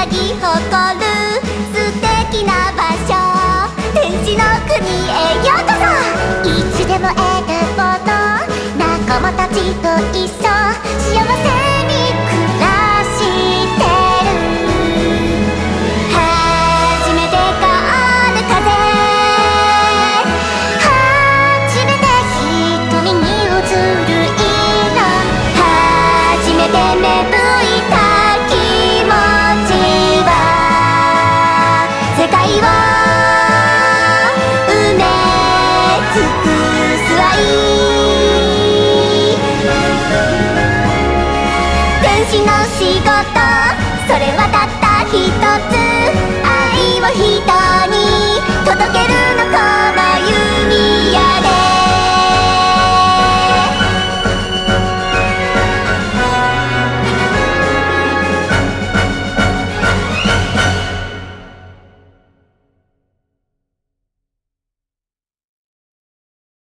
咲き誇る素敵な場所、天使の国へようこそ。いつでもエレポート、仲間たちと一緒、幸せに暮らしてる。初めて香る風、初めて瞳に映る色、初めて芽吹いた気持ちは世界を埋め尽くす愛。天使の仕事、それはたった一つ、愛を一つ